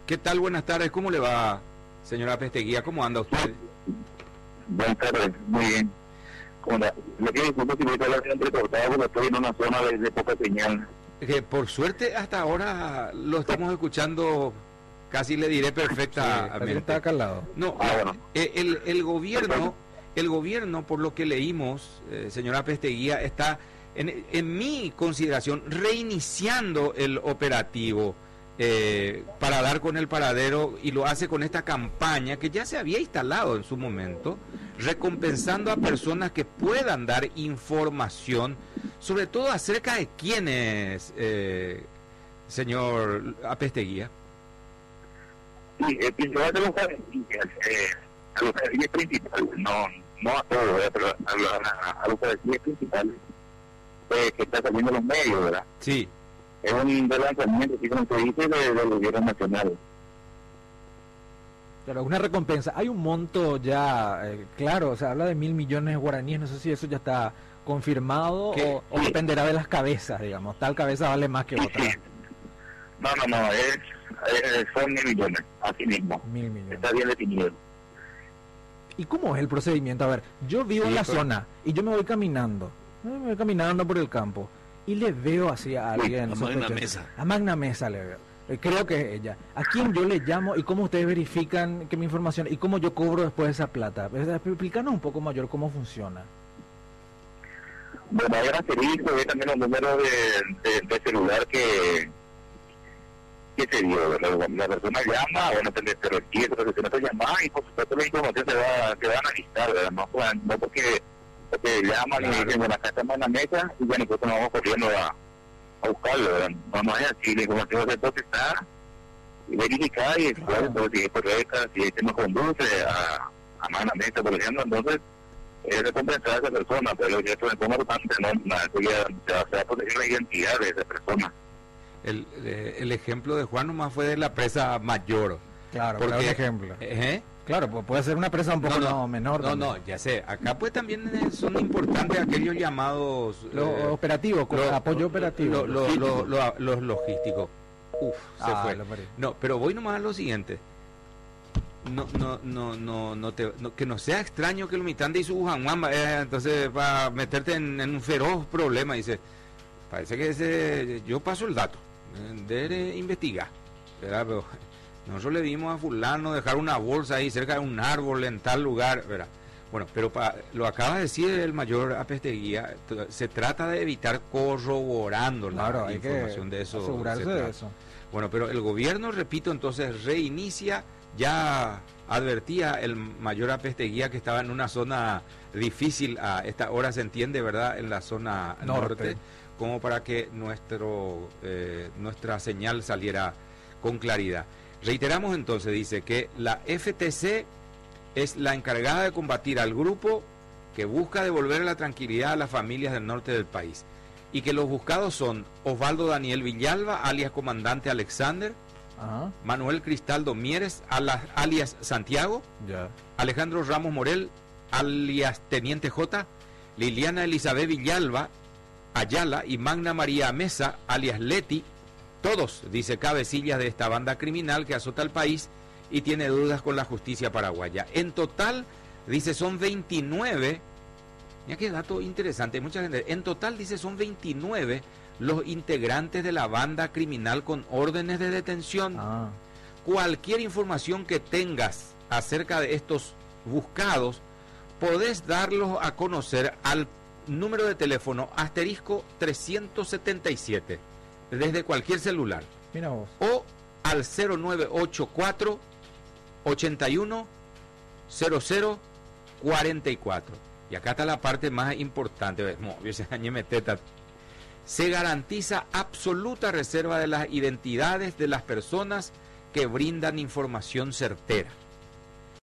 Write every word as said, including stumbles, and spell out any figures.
¿Qué tal? Buenas tardes. ¿Cómo le va, señora Pesteguía? ¿Cómo anda usted? Buenas tardes, muy bien. Como la, le quiero disculpar si me está hablando entrecortado porque estoy en una zona de, de poca señal. Que por suerte hasta ahora lo estamos escuchando, casi le diré perfectamente. Sí, está acá al lado. No, Ah, bueno. el, el gobierno, el gobierno, por lo que leímos, eh, señora Pesteguía, está, en, en mi consideración, reiniciando el operativo eh, para dar con el paradero, y lo hace con esta campaña que ya se había instalado en su momento, recompensando a personas que puedan dar información, sobre todo acerca de quiénes, eh, señor Apesteguía. Sí, eh, principalmente los cuadrillas, eh, a los cuadrillas principales, no, no a todos, ¿verdad? Pero a, los- a, a los cuadrillas principales eh, que está saliendo en los medios, ¿verdad? Sí. Es un relanzamiento, así como se dice, de- del gobierno nacional. Claro, una recompensa. Hay un monto ya, eh, claro, se habla de mil millones de guaraníes, no sé si eso ya está confirmado ¿Qué? o, o dependerá de las cabezas, digamos. Tal cabeza vale más que otra. No, no, no, es, es, son mil millones, así mismo. Mil millones. Está bien definido. ¿Y cómo es el procedimiento? A ver, yo vivo Sí, en la pero- zona y yo me voy caminando, ¿no? me voy caminando por el campo y le veo así a alguien. a Magna sospechoso. Mesa. A Magna Mesa le veo. Eh, creo que es ella. ¿A quién yo le llamo y cómo ustedes verifican que mi información y cómo yo cobro después esa plata? Eh, Explícanos un poco mayor cómo funciona. Bueno, hay un asterisco, hay también un número de, de, de celular que, que se dio, ¿verdad? La persona llama, bueno, te, te requiere, te requiere llamada y por supuesto la información se va, se va a analizar, ¿verdad? No, pues, no porque, porque llaman Claro. y dicen, bueno, acá estamos en la mesa y ya nosotros nos vamos corriendo a, a buscarlo, ¿verdad? No, no es así, la información va a ser procesada y verificada y después, Claro. entonces, si es correcta, si este nos conduce a, a más la mesa, por ejemplo, entonces es recompensar a esa persona, pero ya esto es como importante, no, nada, eso ya se va, se va a proteger la identidad de esa persona. El, eh, el ejemplo de Juan nomás fue de la presa mayor. Claro, Porque- por un ejemplo. ¿Eh? Claro, pues puede ser una presa un poco No, no, no, menor. No, también. no, ya sé. Acá pues también eh, son importantes aquellos llamados... Lo eh, operativo, con lo- apoyo operativo. lo- lo- lo- lo- los logísticos. Uf, se Ah, fue. lo perdí. No, pero voy nomás a lo siguiente. No, no, no, no, no te, no- que no sea extraño que el mitande y su Juan eh, entonces va a meterte en, en un feroz problema. Dice, parece que ese, yo paso el dato, eh, debe investigar, ¿verdad? Pero nosotros le dimos a fulano dejar una bolsa ahí cerca de un árbol en tal lugar, ¿verdad? Bueno, pero pa- lo acaba de decir el mayor Apesteguía, t- se trata de evitar corroborando la Claro, hay que información de eso. asegurarse se de trata. eso. Bueno, pero el gobierno, repito, entonces reinicia, ya advertía el mayor Apesteguía que estaba en una zona difícil, a esta hora se entiende, ¿verdad?, en la zona norte, Norte. como para que nuestro eh, nuestra señal saliera con claridad. Reiteramos entonces, dice que la F T C es la encargada de combatir al grupo que busca devolver la tranquilidad a las familias del norte del país, y que los buscados son Osvaldo Daniel Villalba, alias Comandante Alexander, Ajá, Manuel Cristaldo Mieres, ala- alias Santiago, ya. Alejandro Ramos Morel, alias Teniente J, Liliana Elizabeth Villalba, Ayala y Magna María Mesa, alias Leti, todos, dice, cabecillas de esta banda criminal que azota al país y tiene dudas con la justicia paraguaya. En total, dice, son veintinueve, mira qué dato interesante, mucha gente, en total, dice, son veintinueve los integrantes de la banda criminal con órdenes de detención. Ah, Cualquier información que tengas acerca de estos buscados, podés darlos a conocer al número de teléfono asterisco trescientos setenta y siete, desde cualquier celular, mira vos. o al cero nueve ocho cuatro, ochenta y uno, cero cero, cuarenta y cuatro. Y acá está la parte más importante. Se garantiza absoluta reserva de las identidades de las personas que brindan información certera.